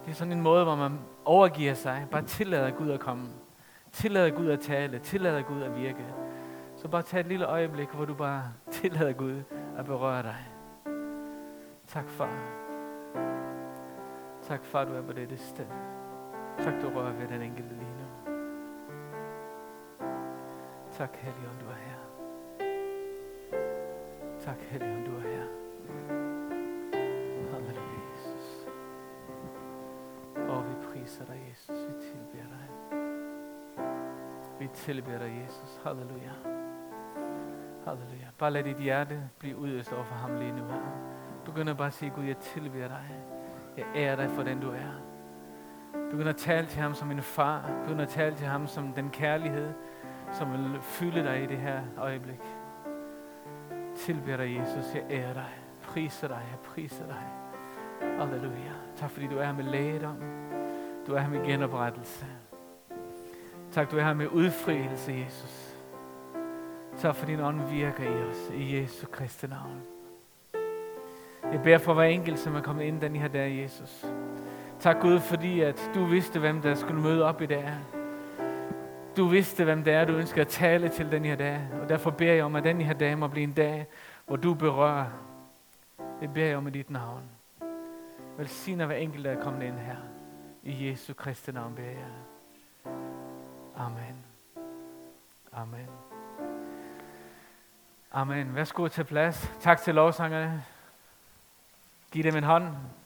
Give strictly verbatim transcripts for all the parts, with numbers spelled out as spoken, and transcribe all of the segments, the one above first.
Det er sådan en måde, hvor man overgiver sig. Bare tillader Gud at komme. Tillader Gud at tale. Tillader Gud at virke. Så bare tag et lille øjeblik, hvor du bare tillader Gud at berøre dig. Tak, far. Tak, far, du er på dette sted. Tak, du rører ved den enkelte lige nu. Tak, Helligånd, du er her. Tak, Helligånd, du er her. Halleluja, Jesus. Og vi priser dig, Jesus. Vi tilbeder dig. Vi tilbeder dig, Jesus. Halleluja. Halleluja. Bare lad dit hjerte blive udøst over for ham lige nu her. Begynd at bare sige, Gud, jeg tilbeder dig. Jeg ærer dig for den, du er. Begynd at tale til ham som en far. Begynd at tale til ham som den kærlighed, som vil fylde dig i det her øjeblik. Tilbeder dig, Jesus. Jeg ærer dig. Priser dig. Jeg priser dig. Halleluja. Tak fordi du er her med lægedom. Du er her med genoprettelse. Tak, du er her med udfrielse, Jesus. Tak for din ånd virker i os. I Jesu Kristi navn. Jeg beder for hver enkelt, som er kommet ind den her dag, Jesus. Tak Gud, fordi at du vidste, hvem der skulle møde op i dag. Du vidste, hvem det er, du ønsker at tale til den her dag. Og derfor beder jeg om, at den her dag må blive en dag, hvor du berører. Det beder jeg om i dit navn. Velsigner hver enkelt, der er kommet ind her. I Jesu Kristi navn beder jeg. Amen. Amen. Amen. Værsgo til plads. Tak til lovsangerne. Giv dem en hånd.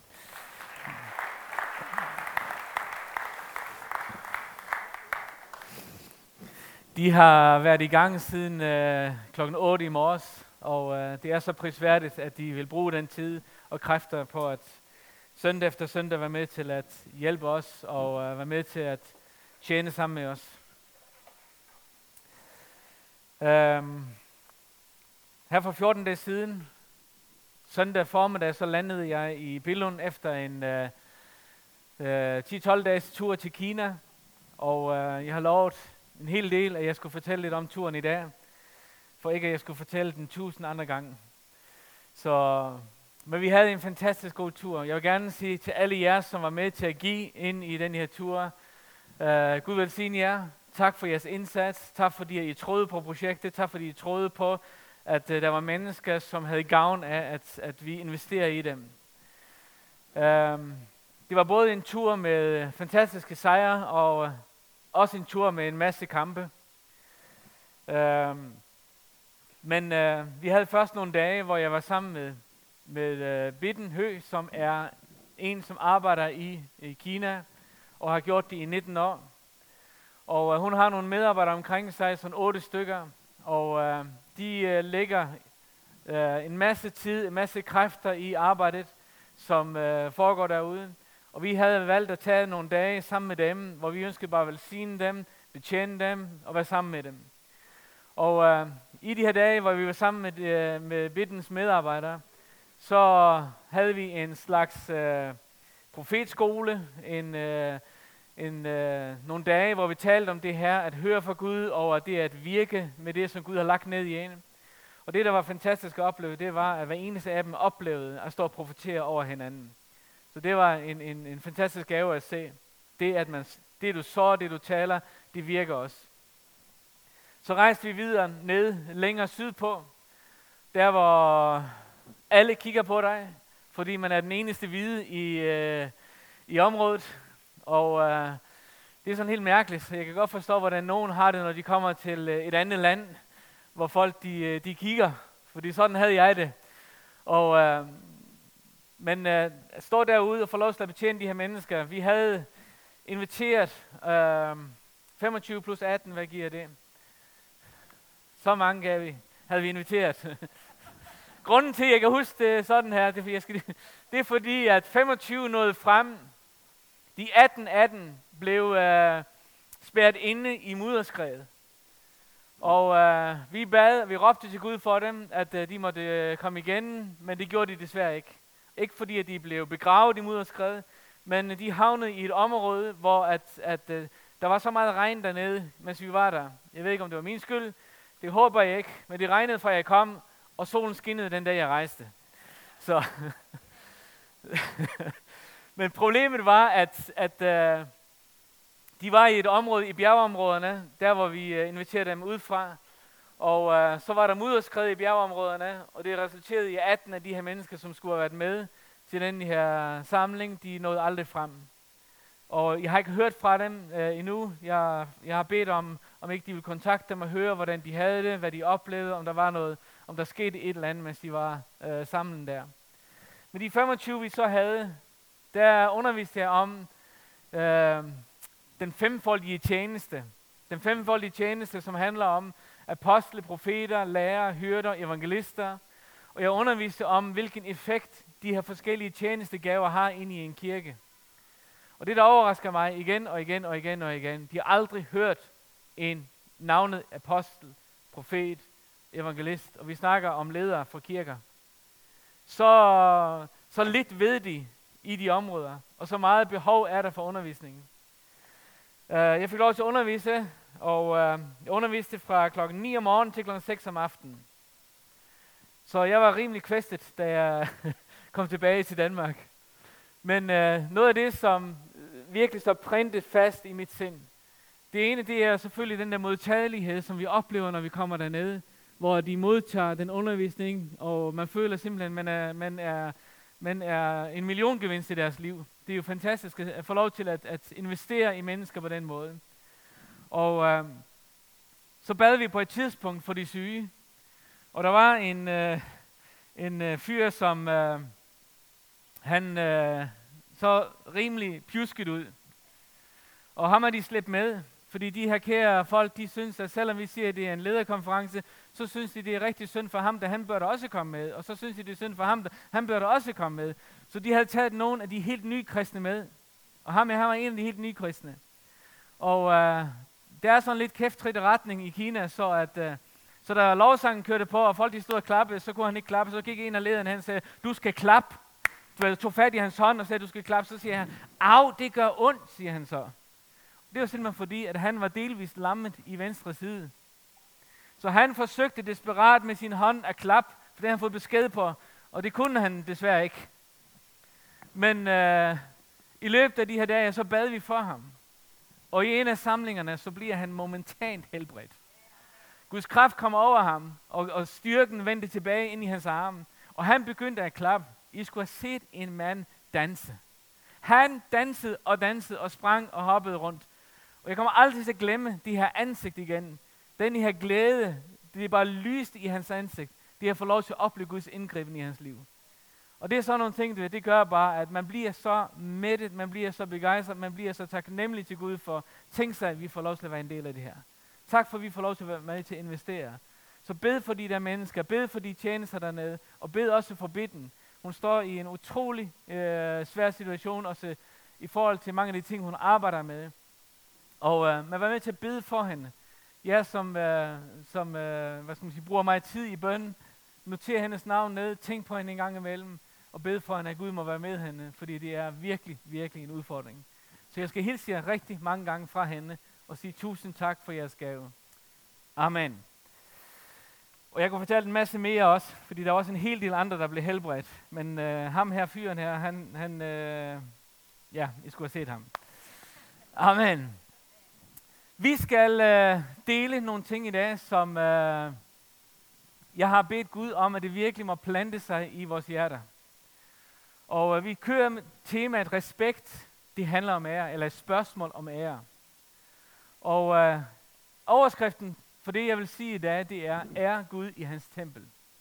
De har været i gang siden øh, klokken otte i morges, og øh, det er så prisværdigt, at de vil bruge den tid og kræfter på at søndag efter søndag være med til at hjælpe os og øh, være med til at tjene sammen med os. Um, her for fjorten dage siden, søndag formiddag, så landede jeg i Billund efter en uh, uh, ti til tolv dages tur til Kina, og uh, jeg har lovet en hel del, at jeg skulle fortælle lidt om turen i dag, for ikke at jeg skulle fortælle den tusind andre gange. Så, men vi havde en fantastisk god tur. Jeg vil gerne sige til alle jer, som var med til at give ind i den her tur, uh, Gud velsigne jer. Tak for jeres indsats. Tak fordi I troede på projektet. Tak fordi I troede på, at uh, der var mennesker, som havde gavn af, at, at vi investerer i dem. Um, det var både en tur med fantastiske sejre, og uh, også en tur med en masse kampe. Um, men uh, vi havde først nogle dage, hvor jeg var sammen med, med uh, Bitten Hø, som er en, som arbejder i, i Kina, og har gjort det i nitten år. Og uh, hun har nogle medarbejdere omkring sig, sådan otte stykker, og uh, de uh, lægger uh, en masse tid, en masse kræfter i arbejdet, som uh, foregår derude. Og vi havde valgt at tage nogle dage sammen med dem, hvor vi ønskede bare at velsigne dem, betjene dem og være sammen med dem. Og uh, i de her dage, hvor vi var sammen med, uh, med Bittens medarbejdere, så havde vi en slags uh, profetskole, en... Uh, En, øh, nogle dage, hvor vi talte om det her, at høre fra Gud, og det at virke med det, som Gud har lagt ned i en. Og det, der var fantastisk at opleve, det var, at hver eneste af dem oplevede at stå og profetere over hinanden. Så det var en, en, en fantastisk gave at se. Det, at man, det du så, det du taler, det virker også. Så rejste vi videre ned, længere sydpå, der hvor alle kigger på dig, fordi man er den eneste hvide i, øh, i området. Og øh, det er sådan helt mærkeligt, så jeg kan godt forstå, hvordan nogen har det, når de kommer til øh, et andet land, hvor folk de, de kigger, fordi sådan havde jeg det. Og, øh, men øh, at stå derude og få lov til at betjene de her mennesker, vi havde inviteret øh, femogtyve plus atten, hvad giver det? Så mange gav vi, havde vi inviteret. Grunden til, at jeg kan huske det sådan her, det er, jeg skal, det er fordi, at femogtyve nåede frem. De atten atten blev øh, spærret inde i mudderskredet. Og øh, vi bad, vi råbte til Gud for dem, at øh, de måtte øh, komme igen, men det gjorde de desværre ikke. Ikke fordi, at de blev begravet i mudderskredet, men øh, de havnede i et område, hvor at, at, øh, der var så meget regn dernede, mens vi var der. Jeg ved ikke, om det var min skyld. Det håber jeg ikke, men det regnede fra jeg kom, og solen skinnede den dag, jeg rejste. Så... Men problemet var, at, at uh, de var i et område, i bjergeområderne, der hvor vi uh, inviterede dem udefra. Og uh, så var der mudderskred i bjergeområderne, og det resulterede i atten af de her mennesker, som skulle have været med til den her samling, de nåede aldrig frem. Og jeg har ikke hørt fra dem uh, endnu. Jeg, jeg har bedt om, om ikke de ville kontakte dem og høre, hvordan de havde det, hvad de oplevede, om der var noget, om der skete et eller andet, mens de var uh, sammen der. Men de femogtyve, vi så havde, der underviste jeg om øh, den femfoldige tjeneste. Den femfoldige tjeneste, som handler om apostle, profeter, lærere, hyrder, evangelister. Og jeg underviste om, hvilken effekt de her forskellige tjenestegaver har inde i en kirke. Og det, der overrasker mig igen og igen og igen og igen, de har aldrig hørt en navnet apostel, profet, evangelist. Og vi snakker om ledere for kirker. Så, så lidt ved de i de områder, og så meget behov er der for undervisningen. Uh, jeg fik lov til at undervise, og uh, jeg underviste fra klokken ni om morgenen til klokken seks om aftenen. Så jeg var rimelig kvæstet, da jeg kom tilbage til Danmark. Men uh, noget af det, som virkelig så printet fast i mit sind, det ene, det er selvfølgelig den der modtagelighed, som vi oplever, når vi kommer dernede, hvor de modtager den undervisning, og man føler simpelthen, man er, man er, man er en milliongevinst i deres liv. Det er jo fantastisk at få lov til at, at investere i mennesker på den måde. Og øh, så bad vi på et tidspunkt for de syge, og der var en, øh, en øh, fyr, som øh, han øh, så rimelig pjusket ud. Og ham har de slæbt med. Fordi de her kære folk, de synes, at selvom vi siger, at det er en lederkonference, så synes de, det er rigtig synd for ham, da han bør da også komme med. Og så synes de, det er synd for ham, da han bør da også komme med. Så de havde taget nogle af de helt nye kristne med. Og ham, han var en af de helt nye kristne. Og øh, der er sådan lidt kæftrit retning i Kina, så at øh, så da lovsangen kørte på, og folk de stod og klappede, så kunne han ikke klappe. Så gik en af lederne hen og sagde, du skal klappe. Du tog fat i hans hånd og sagde, du skal klappe. Så siger han, au, det gør ondt, siger han så. Det var simpelthen fordi, at han var delvist lammet i venstre side. Så han forsøgte desperat med sin hånd at klappe, for det havde han fået besked på, og det kunne han desværre ikke. Men øh, i løbet af de her dage, så bad vi for ham. Og i en af samlingerne, så bliver han momentant helbredt. Guds kraft kom over ham, og, og styrken vendte tilbage ind i hans arme. Og han begyndte at klappe. I skulle have set en mand danse. Han dansede og dansede og sprang og hoppede rundt. Og jeg kommer aldrig til at glemme de her ansigt igen. Den her glæde, det er bare lyst i hans ansigt. Det har fået lov til at opleve Guds indgriben i hans liv. Og det er sådan nogle ting, det, det gør bare, at man bliver så mættet, man bliver så begejstret, man bliver så taknemmelig til Gud for, tænk sig, at vi får lov til at være en del af det her. Tak for, at vi får lov til at være med til at investere. Så bed for de der mennesker, bed for de tjenester dernede, og bed også for bitten. Hun står i en utrolig øh, svær situation, også i forhold til mange af de ting, hun arbejder med. Og øh, man var med til at bede for hende. Jeg som, øh, som øh, hvad skal man sige, bruger meget tid i bønnen, noterer hendes navn ned, tænk på hende en gang imellem, og bede for hende, at Gud må være med hende, fordi det er virkelig, virkelig en udfordring. Så jeg skal hilse jer rigtig mange gange fra hende, og sige tusind tak for jeres gave. Amen. Og jeg kunne fortælle en masse mere også, fordi der var også en hel del andre, der blev helbredt. Men øh, ham her, fyren her, han, han øh, ja, I skulle have set ham. Amen. Vi skal øh, dele nogle ting i dag, som øh, jeg har bedt Gud om, at det virkelig må plante sig i vores hjerter. Og øh, vi kører med temaet respekt, det handler om ære, eller et spørgsmål om ære. Og øh, overskriften for det, jeg vil sige i dag, det er, ære Gud i hans tempel.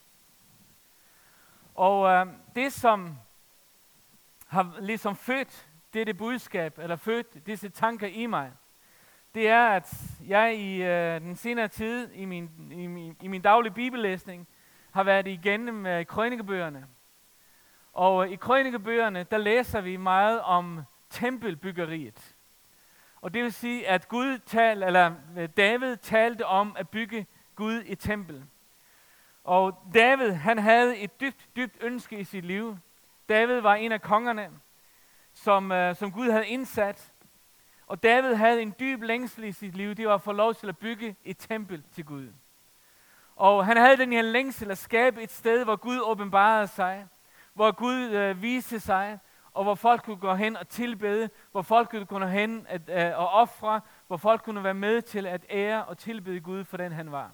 Og øh, det, som har ligesom født dette budskab, eller født disse tanker i mig, det er, at jeg i øh, den senere tid, i min, i, min, i min daglige bibellæsning, har været igennem øh, krønikebøgerne. Og øh, i krønikebøgerne, der læser vi meget om tempelbyggeriet. Og det vil sige, at Gud tal, eller David talte om at bygge Gud et tempel. Og David, han havde et dybt, dybt ønske i sit liv. David var en af kongerne, som, uh, som Gud havde indsat. Og David havde en dyb længsel i sit liv. Det var at få lov til at bygge et tempel til Gud. Og han havde den her længsel at skabe et sted, hvor Gud åbenbarede sig. Hvor Gud uh, viste sig. og hvor folk kunne gå hen og tilbede, hvor folk kunne gå hen at, øh, og ofre, hvor folk kunne være med til at ære og tilbede Gud for den han var.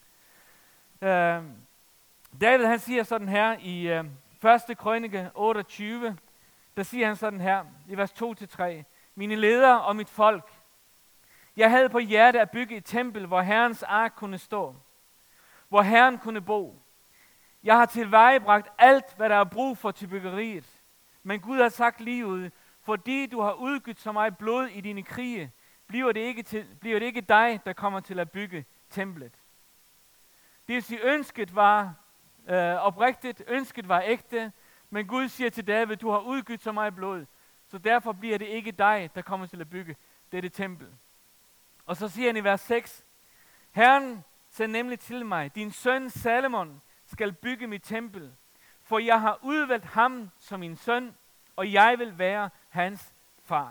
Øh, David han siger sådan her i øh, første krønike otteogtyve, der siger han sådan her i vers to til tre. Mine ledere og mit folk, jeg havde på hjerte at bygge et tempel, hvor Herrens ark kunne stå, hvor Herren kunne bo. Jeg har tilvejebragt alt, hvad der er brug for til byggeriet. Men Gud har sagt lige ud, fordi du har udgydt så meget blod i dine krige, bliver det ikke, til, bliver det ikke dig, der kommer til at bygge templet. Det vil sige, ønsket var øh, oprigtigt, ønsket var ægte, men Gud siger til David, du har udgydt så meget blod, så derfor bliver det ikke dig, der kommer til at bygge dette tempel. Og så siger han i vers seks, Herren sagde nemlig til mig, din søn Salomon skal bygge mit tempel, for jeg har udvalgt ham som min søn, og jeg vil være hans far.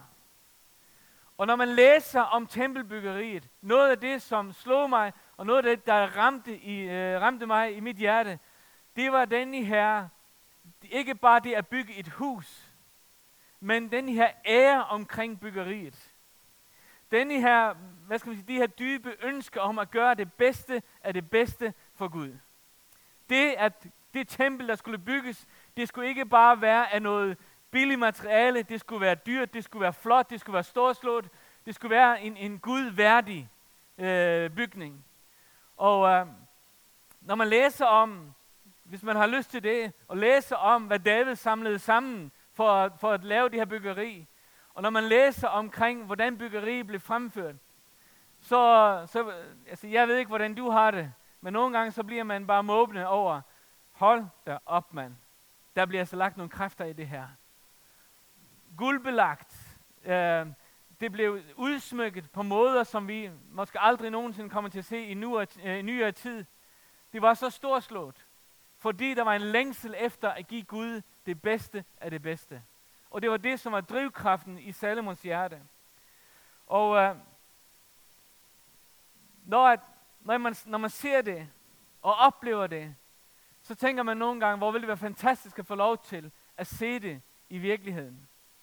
Og når man læser om tempelbyggeriet, noget af det, som slog mig, og noget af det, der ramte, i, øh, ramte mig i mit hjerte, det var denne her, ikke bare det at bygge et hus, men denne her ære omkring byggeriet. Denne her, hvad skal man sige, de her dybe ønsker om at gøre det bedste af det bedste for Gud. Det, at det tempel, der skulle bygges, det skulle ikke bare være af noget billigt materiale, det skulle være dyrt, det skulle være flot, det skulle være storslået, det skulle være en, en gudværdig øh, bygning. Og øh, når man læser om, hvis man har lyst til det, og læser om, hvad David samlede sammen for, for at lave det her byggeri, og når man læser omkring, hvordan byggeriet blev fremført, så, så altså jeg ved ikke, hvordan du har det, men nogle gange så bliver man bare måbende over, hold da op, mand. Der bliver altså lagt nogle kræfter i det her. Guldbelagt. Øh, det blev udsmykket på måder, som vi måske aldrig nogensinde kommer til at se i nyere, øh, nyere tid. Det var så storslået, fordi der var en længsel efter at give Gud det bedste af det bedste. Og det var det, som var drivkraften i Salomons hjerte. Og øh, når, at, når, man, når man ser det og oplever det, så tænker man nogle gange, hvor ville det være fantastisk at få lov til at se det i virkeligheden.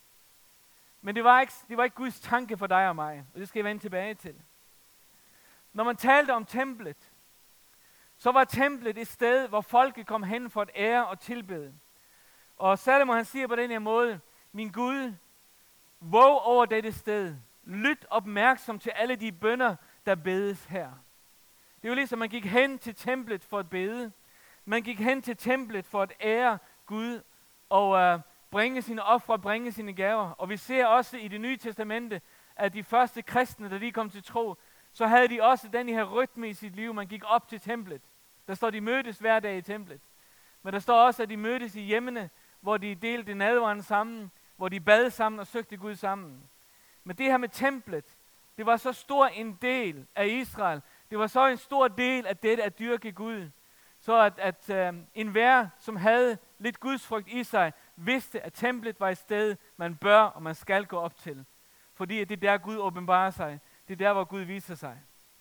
Men det var ikke, det var ikke Guds tanke for dig og mig, og det skal jeg vende tilbage til. Når man talte om templet, så var templet et sted, hvor folket kom hen for at ære og tilbede. Og Salomon han siger på den her måde, min Gud, våg over dette sted, lyt opmærksom til alle de bønner, der bedes her. Det var ligesom, man gik hen til templet for at bede. Man gik hen til templet for at ære Gud og uh, bringe sine ofre, bringe sine gaver. Og vi ser også i Det Nye Testamente, at de første kristne, da de kom til tro, så havde de også den her rytme i sit liv. Man gik op til templet. Der står, de mødtes hver dag i templet. Men der står også, at de mødtes i hjemmene, hvor de delte nadveren sammen, hvor de bad sammen og søgte Gud sammen. Men det her med templet, det var så stor en del af Israel. Det var så en stor del af dette at dyrke Gud. Så at, at øh, enhver, som havde lidt gudsfrygt i sig, vidste, at templet var et sted, man bør og man skal gå op til. Fordi det er der, Gud åbenbarer sig. Det er der, hvor Gud viser sig.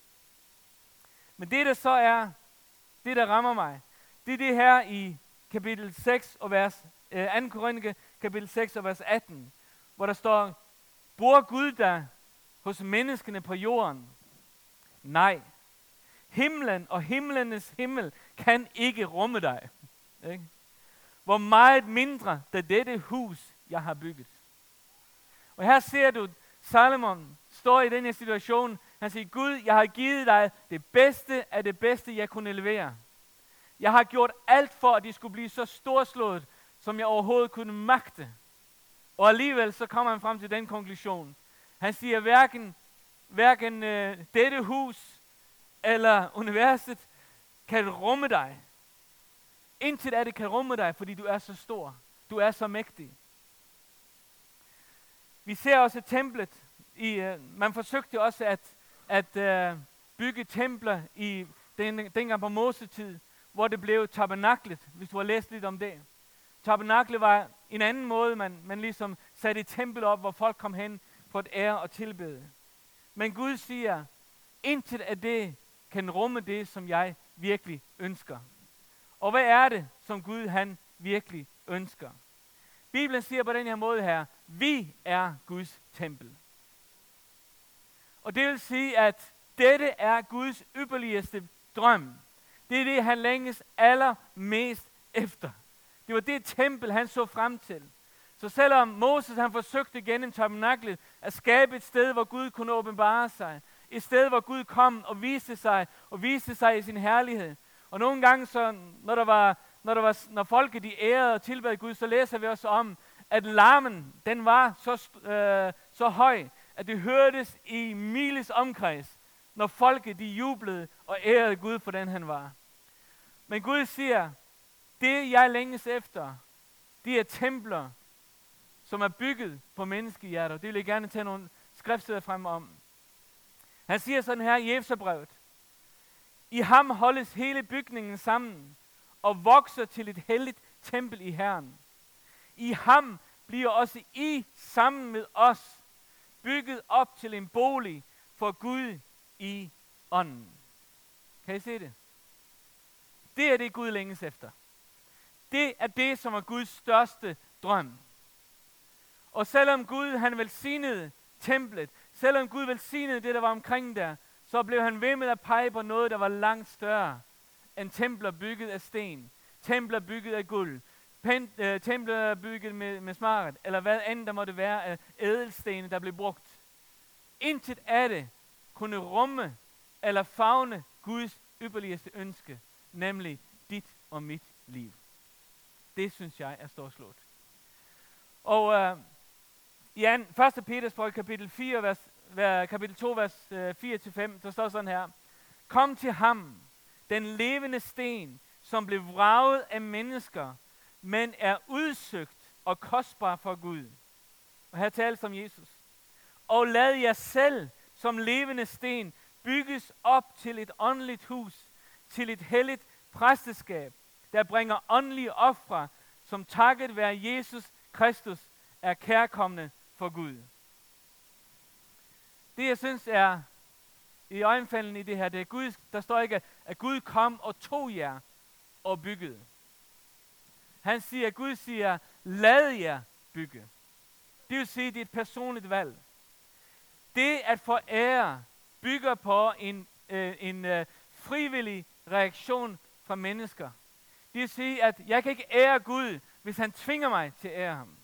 Men det, der så er, det der rammer mig, det er det her i kapitel seks og vers, øh, anden Korinther, kapitel seks og vers atten, hvor der står, bor Gud der hos menneskene på jorden? Nej. Himlen og himlenes himmel kan ikke rumme dig. Ikke? Hvor meget mindre, da dette hus, jeg har bygget. Og her ser du, Salomon står i den her situation. Han siger, Gud, jeg har givet dig det bedste af det bedste, jeg kunne levere. Jeg har gjort alt for, at de skulle blive så storslået, som jeg overhovedet kunne magte. Og alligevel så kommer han frem til den konklusion. Han siger, hverken, hverken øh, dette hus eller universet kan rumme dig. Indtil er det kan rumme dig, fordi du er så stor. Du er så mægtig. Vi ser også templet. I, uh, man forsøgte også at, at uh, bygge templer i den, dengang på Mosetid, hvor det blev tabernaklet, hvis du har læst lidt om det. Tabernaklet var en anden måde, man, man ligesom satte et tempel op, hvor folk kom hen for at ære og tilbede. Men Gud siger, intet af det kan rumme det, som jeg virkelig ønsker. Og hvad er det, som Gud han virkelig ønsker? Bibelen siger på den her måde her, vi er Guds tempel. Og det vil sige, at dette er Guds ypperligste drøm. Det er det, han længes allermest efter. Det var det tempel, han så frem til. Så selvom Moses han forsøgte gennem tabernaklet at skabe et sted, hvor Gud kunne åbenbare sig, et sted, hvor Gud kom og viste sig, og viste sig i sin herlighed. Og nogle gange, så, når, der var, når, der var, når folket de ærede og tilbad Gud, så læser vi også om, at larmen, den var så, øh, så høj, at det hørtes i miles omkreds, når folket de jublede og ærede Gud for den han var. Men Gud siger, det jeg længes efter, det er templer, som er bygget på menneskehjerter. Det vil jeg gerne tage nogle skriftsteder frem om. Han siger sådan her i Efeserbrevet: i ham holdes hele bygningen sammen og vokser til et helligt tempel i Herren. I ham bliver også I sammen med os bygget op til en bolig for Gud i ånden. Kan I se det? Det er det, Gud længes efter. Det er det, som er Guds største drøm. Og selvom Gud han velsignede templet, selvom Gud velsignede det, der var omkring der, så blev han ved med at pege på noget, der var langt større end templer bygget af sten, templer bygget af guld, pen, øh, templer bygget med, med smaragd, eller hvad end der måtte være af ædelstene, der blev brugt. Intet af det kunne rumme eller favne Guds ypperligste ønske, nemlig dit og mit liv. Det synes jeg er storslået. Og øh, i første Peters brev, kapitel fire, vers, vers, kapitel to, vers øh, fire til fem, der står sådan her: kom til ham, den levende sten, som blev vraget af mennesker, men er udsøgt og kostbar for Gud. Og her tales om Jesus. Og lad jer selv som levende sten bygges op til et åndeligt hus, til et helligt præsteskab, der bringer åndelige ofre, som takket være Jesus Kristus er kærkomne for Gud. Det jeg synes er i øjenfaldene i det her, det er Gud, der står ikke, at Gud kom og tog jer og byggede. Han siger, at Gud siger, lad jer bygge. Det vil sige, at det er et personligt valg. Det at forære bygger på en, øh, en øh, frivillig reaktion fra mennesker. Det vil sige, at jeg kan ikke ære Gud, hvis han tvinger mig til at ære ham.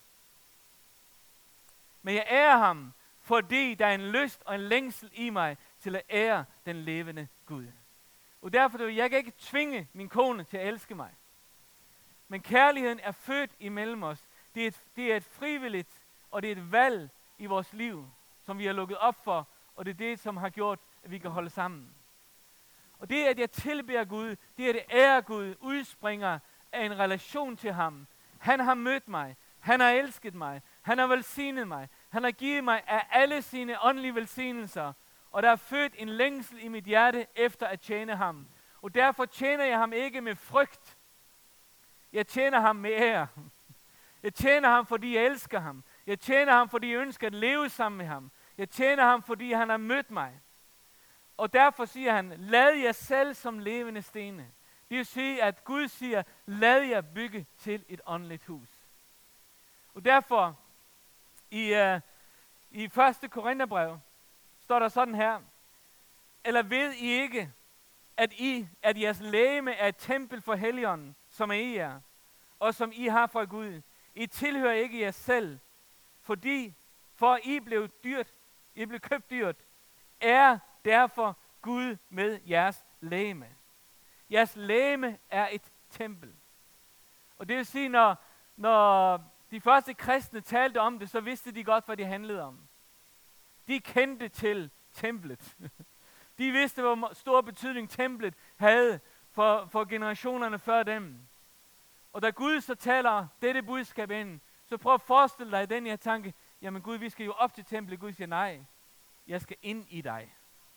Men jeg ærer ham, fordi der er en lyst og en længsel i mig til at ære den levende Gud. Og derfor vil jeg ikke tvinge min kone til at elske mig. Men kærligheden er født imellem os. Det er et, det er et frivilligt, og det er et valg i vores liv, som vi har lukket op for, og det er det, som har gjort, at vi kan holde sammen. Og det, at jeg tilbeder Gud, det, at jeg ærer Gud, udspringer af en relation til ham. Han har mødt mig. Han har elsket mig. Han har velsignet mig. Han har givet mig af alle sine åndelige velsignelser. Og der er født en længsel i mit hjerte efter at tjene ham. Og derfor tjener jeg ham ikke med frygt. Jeg tjener ham med ære. Jeg tjener ham, fordi jeg elsker ham. Jeg tjener ham, fordi jeg ønsker at leve sammen med ham. Jeg tjener ham, fordi han har mødt mig. Og derfor siger han, lad jer selv som levende stene. Det vil sige, at Gud siger, lad jer bygge til et åndeligt hus. Og derfor, i, uh, i første Korintherbrev, står der sådan her: eller ved I ikke, at, I, at jeres legeme er et tempel for Helligånden, som er i jer, og som I har fra Gud? I tilhører ikke jer selv, fordi for I blev dyrt, I blev købt dyrt, er derfor Gud med jeres legeme. Jeres legeme er et tempel. Og det vil sige, når, når de første kristne talte om det, så vidste de godt, hvad det handlede om. De kendte til templet. De vidste, hvor stor betydning templet havde for, for generationerne før dem. Og da Gud så taler dette budskab ind, så prøv at forestille dig den her tanke, jamen Gud, vi skal jo op til templet. Gud siger, nej, jeg skal ind i dig.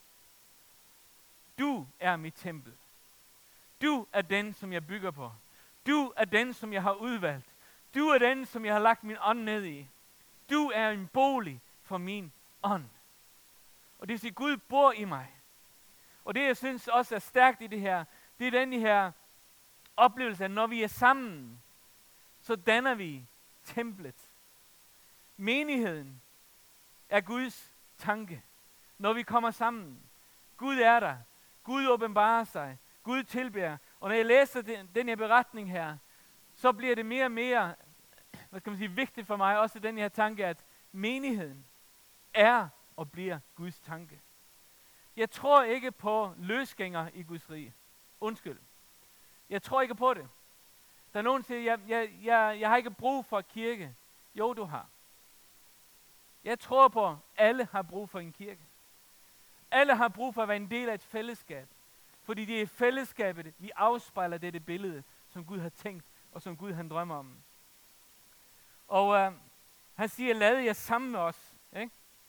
Du er mit tempel. Du er den, som jeg bygger på. Du er den, som jeg har udvalgt. Du er den, som jeg har lagt min ånd ned i. Du er en bolig for min ånd. Og det vil sige, at Gud bor i mig. Og det, jeg synes også er stærkt i det her, det er den her oplevelse, at når vi er sammen, så danner vi templet. Menigheden er Guds tanke. Når vi kommer sammen. Gud er der. Gud åbenbarer sig. Gud tilbærer. Og når jeg læser den, den her beretning her, så bliver det mere og mere, hvad skal man sige, vigtigt for mig, også den her tanke, at menigheden er og bliver Guds tanke. Jeg tror ikke på løsgængere i Guds rige. Undskyld. Jeg tror ikke på det. Der er nogen, der siger, jeg, jeg, jeg, jeg har ikke brug for kirke. Jo, du har. Jeg tror på, at alle har brug for en kirke. Alle har brug for at være en del af et fællesskab. Fordi det er fællesskabet, vi afspejler dette billede, som Gud har tænkt, og som Gud han drømmer om. Og øh, han siger, lad jer sammen med os. Ikke?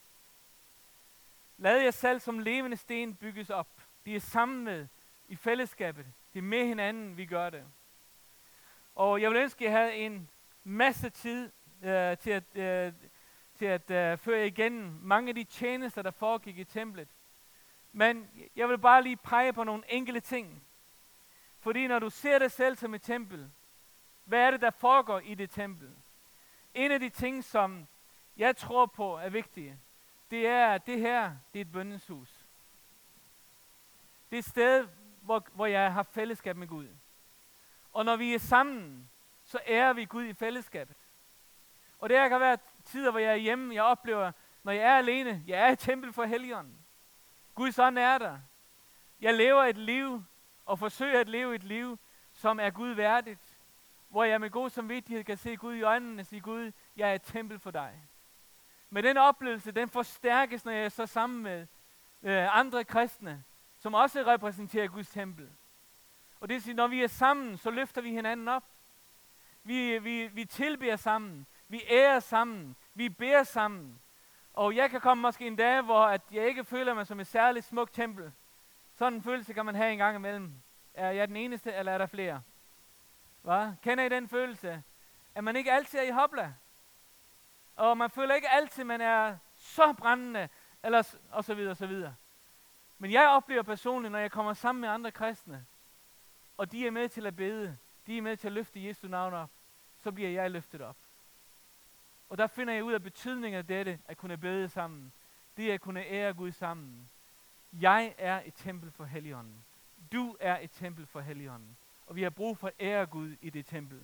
Lad jer selv som levende sten bygges op. De er sammen med i fællesskabet. Det er med hinanden, vi gør det. Og jeg vil ønske, at jeg havde en masse tid øh, til at, øh, til at øh, føre igennem mange af de tjenester, der foregik i templet. Men jeg vil bare lige pege på nogle enkelte ting. Fordi når du ser dig selv som et tempel, hvad er det, der foregår i det tempel? En af de ting, som jeg tror på er vigtige, det er, at det her, det er et bønnens hus. Det er et sted, hvor, hvor jeg har fællesskab med Gud. Og når vi er sammen, så ærer vi Gud i fællesskabet. Og det kan være tider, hvor jeg er hjemme, jeg oplever, når jeg er alene, jeg er et tempel for Helligånden. Guds ånd er der. Jeg lever et liv, og forsøger at leve et liv, som er Gud værdigt. Hvor jeg med god samvittighed kan se Gud i øjnene og sige, Gud, jeg er et tempel for dig. Men den oplevelse, den forstærkes, når jeg er så sammen med øh, andre kristne, som også repræsenterer Guds tempel. Og det vil sige, når vi er sammen, så løfter vi hinanden op. Vi, vi, vi tilbeder sammen. Vi ærer sammen. Vi beder sammen. Og jeg kan komme måske en dag, hvor at jeg ikke føler mig som et særligt smukt tempel. Sådan en følelse kan man have en gang imellem. Er jeg den eneste, eller er der flere? Hva? Kender I den følelse? At man ikke altid er i hopla. Og man føler ikke altid, at man er så brændende, eller og så videre, og så videre. Men jeg oplever personligt, når jeg kommer sammen med andre kristne, og de er med til at bede, de er med til at løfte Jesu navn op, så bliver jeg løftet op. Og der finder jeg ud af betydningen af dette, at kunne bede sammen. Det er at kunne ære Gud sammen. Jeg er et tempel for Helligånden. Du er et tempel for Helligånden. Og vi har brug for at ære Gud i det tempel.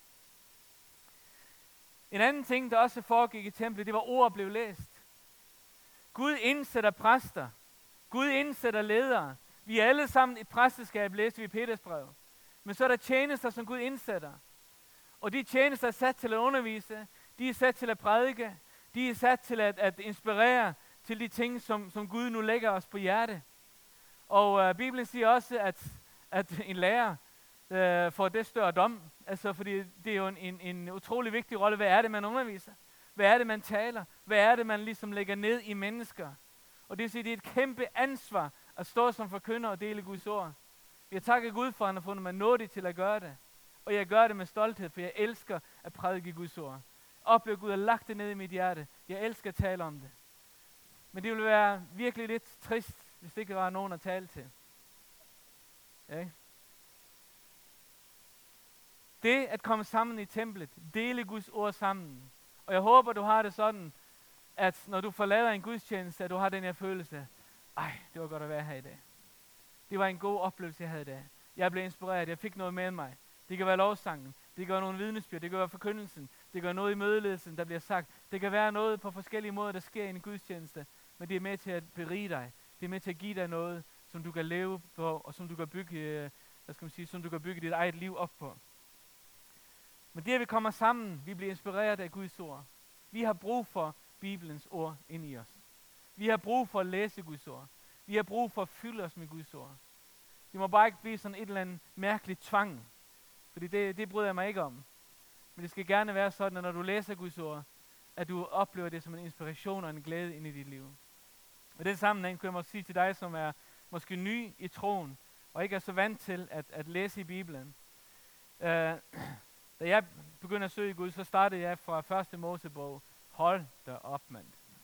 En anden ting, der også foregik i templet, det var ord blev læst. Gud indsætter præster. Gud indsætter ledere. Vi er alle sammen et præsteskab, læste vi i Peters brev. Men så er der tjenester, som Gud indsætter. Og de tjenester er sat til at undervise. De er sat til at prædike. De er sat til at, at inspirere til de ting, som, som Gud nu lægger os på hjerte. Og uh, Bibelen siger også, at, at en lærer uh, får det større dom. Altså, fordi det er jo en, en, en utrolig vigtig rolle. Hvad er det, man underviser? Hvad er det, man taler? Hvad er det, man ligesom lægger ned i mennesker? Og det vil sige, det er et kæmpe ansvar at stå som forkynder og dele Guds ord. Jeg takker Gud for, at han har fundet mig nådig til at gøre det. Og jeg gør det med stolthed, for jeg elsker at prædike Guds ord. Oplever Gud har lagt det ned i mit hjerte. Jeg elsker at tale om det. Men det ville være virkelig lidt trist, hvis det ikke var nogen at tale til. Ja. Det at komme sammen i templet, dele Guds ord sammen. Og jeg håber, du har det sådan, at når du forlader en gudstjeneste, at du har den her følelse, ej, det var godt at være her i dag. Det var en god oplevelse, jeg havde i dag. Jeg blev inspireret, jeg fik noget med mig. Det kan være lovsangen, det kan være nogle vidnesbyrd, det kan være forkyndelsen, det kan være noget i mødeledelsen, der bliver sagt. Det kan være noget på forskellige måder, der sker i en gudstjeneste, men det er med til at berige dig. Det er med til at give dig noget, som du kan leve på, og som du kan bygge, hvad skal man sige, som du kan bygge dit eget liv op på. Men det, at vi kommer sammen, vi bliver inspireret af Guds ord. Vi har brug for Bibelens ord ind i os. Vi har brug for at læse Guds ord. Vi har brug for at fylde os med Guds ord. Det må bare ikke blive sådan et eller andet mærkeligt tvang. Fordi det, det bryder jeg mig ikke om. Men det skal gerne være sådan, at når du læser Guds ord, at du oplever det som en inspiration og en glæde ind i dit liv. Og den sammenhæng kunne jeg måske sige til dig, som er måske ny i troen, og ikke er så vant til at, at læse i Bibelen. Uh, da jeg begyndte at søge Gud, så startede jeg fra første Mosebog. Hold da op, mand.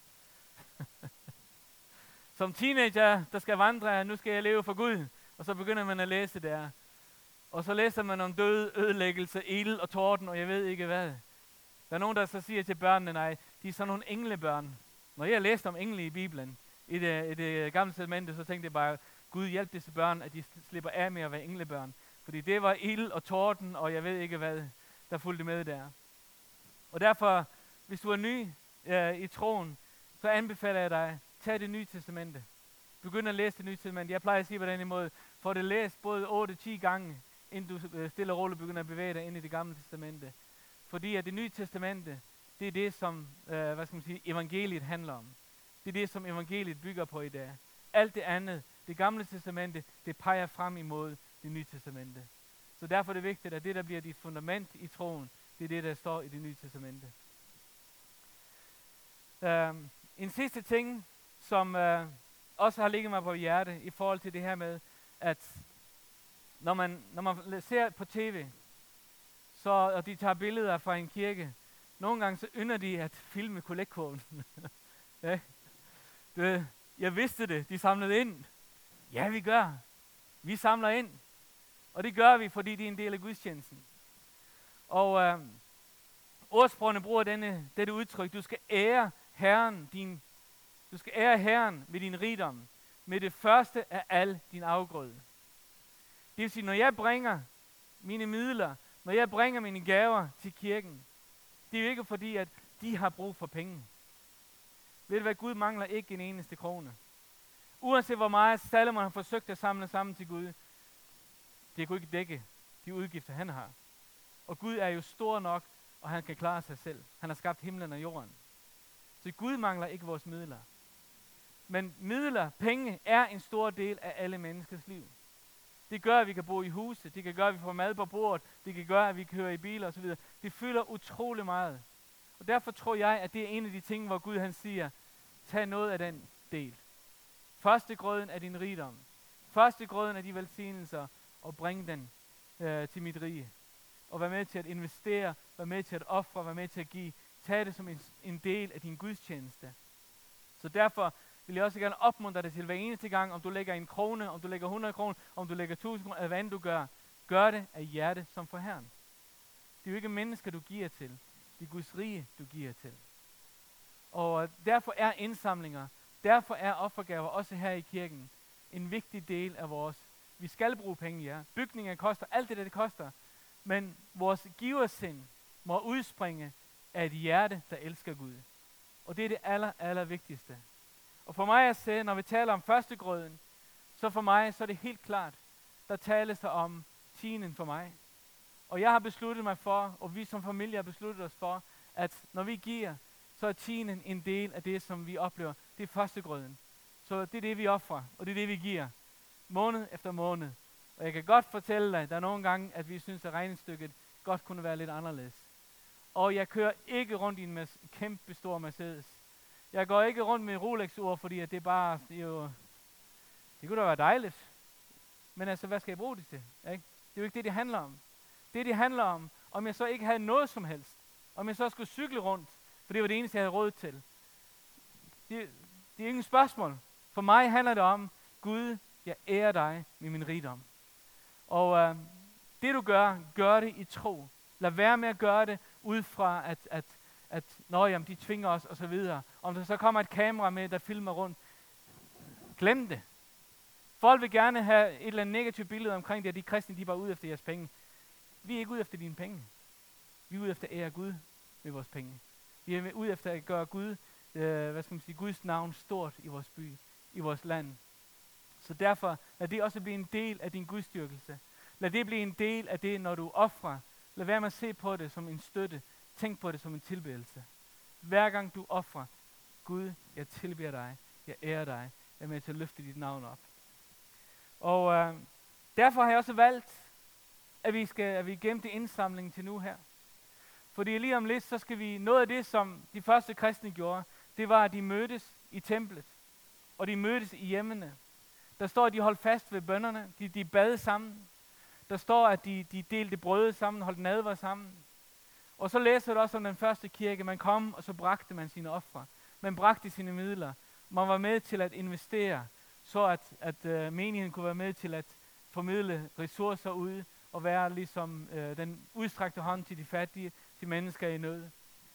Som teenager, der skal vandre, nu skal jeg leve for Gud. Og så begynder man at læse der. Og så læser man om død, ødelæggelse, ild og torden, og jeg ved ikke hvad. Der er nogen, der så siger til børnene, nej, de er sådan nogle englebørn. Når jeg læste om engle i Bibelen, i det, i det gamle testamente, så tænkte jeg bare, Gud hjælp disse børn, at de slipper af med at være englebørn. Fordi det var ild og torden, og jeg ved ikke hvad, der fulgte med der. Og derfor, hvis du er ny øh, i troen, så anbefaler jeg dig, tag det nye testamente. Begynd at læse det nye testamente. Jeg plejer at sige på den måde, få det læst både otte til ti gange, inden du øh, stille og roligt begynder at bevæge dig ind i det gamle testamente. Fordi at det nye testamente, det er det, som øh, hvad skal man sige, evangeliet handler om. Det er det, som evangeliet bygger på i dag. Alt det andet, det gamle testamente, det peger frem imod det nye testamente. Så derfor er det vigtigt, at det, der bliver dit fundament i troen, det er det, der står i det nye testamente. Uh, en sidste ting, som uh, også har ligget mig på hjerte i forhold til det her med, at når man, når man ser på tv, så, og de tager billeder fra en kirke, nogle gange så ynder de at filme kollektkurven. Ja. Det, jeg vidste det, de samlede ind. Ja, vi gør. Vi samler ind. Og det gør vi, fordi det er en del af gudstjenesten. Og øh, ordsprogene bruger denne, dette udtryk, du skal ære Herren, din, du skal ære Herren med din rigdom, med det første af al din afgrøde. Det vil sige, når jeg bringer mine midler, når jeg bringer mine gaver til kirken, det er jo ikke fordi, at de har brug for penge. Ved du hvad, Gud mangler ikke en eneste krone. Uanset hvor meget Salomon har forsøgt at samle sammen til Gud, det kunne ikke dække de udgifter, han har. Og Gud er jo stor nok, og han kan klare sig selv. Han har skabt himlen og jorden. Så Gud mangler ikke vores midler. Men midler, penge, er en stor del af alle menneskers liv. Det gør, at vi kan bo i huse. Det kan gøre, at vi får mad på bordet. Det kan gøre, at vi kører i biler osv. Det fylder utrolig meget. Og derfor tror jeg, at det er en af de ting, hvor Gud han siger, tag noget af den del. Første grøden af din rigdom. Første grøden af de velsignelser, og bring den øh, til mit rige. Og vær med til at investere, vær med til at ofre, vær med til at give. Tag det som en, en del af din gudstjeneste. Så derfor vil jeg også gerne opmuntre dig til hver eneste gang, om du lægger en krone, om du lægger hundrede kroner, om du lægger tusind kroner, eller hvad end du gør. Gør det af hjerte som for Herren. Det er jo ikke mennesker, du giver til. Det er Guds rige, du giver til. Og derfor er indsamlinger, derfor er offergaver også her i kirken en vigtig del af vores. Vi skal bruge penge, ja. Bygninger koster, alt det der det koster. Men vores giversind må udspringe af et hjerte, der elsker Gud. Og det er det aller, aller vigtigste. Og for mig at se, når vi taler om førstegrøden, så for mig, så er det helt klart, der tales der om tienden for mig. Og jeg har besluttet mig for, og vi som familie har besluttet os for, at når vi giver, så er tienden en del af det, som vi oplever. Det er førstegrøden. Så det er det, vi offrer, og det er det, vi giver. Måned efter måned. Og jeg kan godt fortælle dig, der er nogle gange, at vi synes, at regnestykket godt kunne være lidt anderledes. Og jeg kører ikke rundt i en mes- kæmpe stor Mercedes. Jeg går ikke rundt med en Rolex-ur, fordi at det bare, det er jo, det kunne da være dejligt. Men altså, hvad skal jeg bruge det til? Ikke? Det er jo ikke det, det handler om. Det, det handler om, om jeg så ikke havde noget som helst. Om jeg så skulle cykle rundt, for det var det eneste, jeg havde råd til. Det, det er ingen spørgsmål. For mig handler det om, Gud, jeg ærer dig med min rigdom. Og øh, det du gør, gør det i tro. Lad være med at gøre det ud fra, at, at, at nå, jamen, de tvinger os og så videre. Om der så kommer et kamera med, der filmer rundt. Glem det. Folk vil gerne have et eller andet negativt billede omkring det, at de kristne, de er bare ude efter jeres penge. Vi er ikke ude efter dine penge. Vi er ude efter at ære Gud med vores penge. Vi er ude efter at gøre Gud, øh, hvad skal man sige, Guds navn stort i vores by, i vores land. Så derfor, lad det også blive en del af din gudstyrkelse. Lad det blive en del af det, når du offrer. Lad være med at se på det som en støtte. Tænk på det som en tilbedelse. Hver gang du offrer, Gud, jeg tilbeder dig, jeg ærer dig, jeg er med til at løfte dit navn op. Og øh, derfor har jeg også valgt, at vi skal, at vi gemte indsamlingen til nu her. Fordi lige om lidt, så skal vi, noget af det, som de første kristne gjorde, det var, at de mødtes i templet, og de mødtes i hjemmene. Der står, at de holdt fast ved bønnerne, de, de bad sammen. Der står, at de, de delte brød sammen, holdt nadver sammen. Og så læser du også om den første kirke, man kom, og så bragte man sine ofre. Man bragte sine midler. Man var med til at investere, så at, at uh, menigheden kunne være med til at formidle ressourcer ud, og være ligesom uh, den udstrakte hånd til de fattige, til mennesker i nød.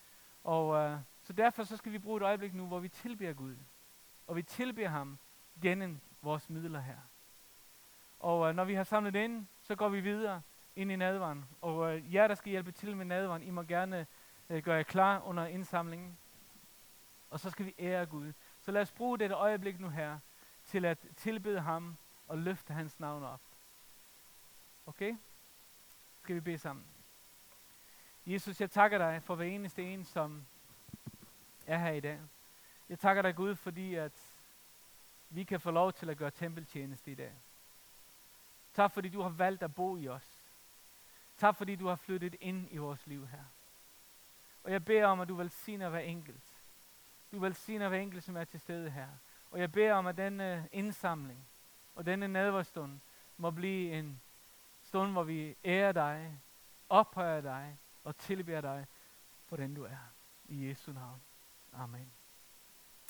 Og øh, så derfor så skal vi bruge et øjeblik nu, hvor vi tilbeder Gud. Og vi tilbeder ham gennem vores midler her. Og øh, når vi har samlet ind, så går vi videre ind i nadveren. Og øh, jer, der skal hjælpe til med nadveren, I må gerne øh, gøre jer klar under indsamlingen. Og så skal vi ære Gud. Så lad os bruge dette øjeblik nu her, til at tilbede ham og løfte hans navn op. Okay? Skal vi bede sammen. Jesus, jeg takker dig for hver eneste en, som er her i dag. Jeg takker dig, Gud, fordi at vi kan få lov til at gøre tempeltjeneste i dag. Tak fordi du har valgt at bo i os. Tak fordi du har flyttet ind i vores liv her. Og jeg beder om, at du velsigner hver enkelt. Du velsigner hver enkelt, som er til stede her. Og jeg beder om, at denne indsamling og denne nadverstund må blive en stund, hvor vi ærer dig, ophøjer dig og tilbeder dig for den du er. I Jesu navn. Amen.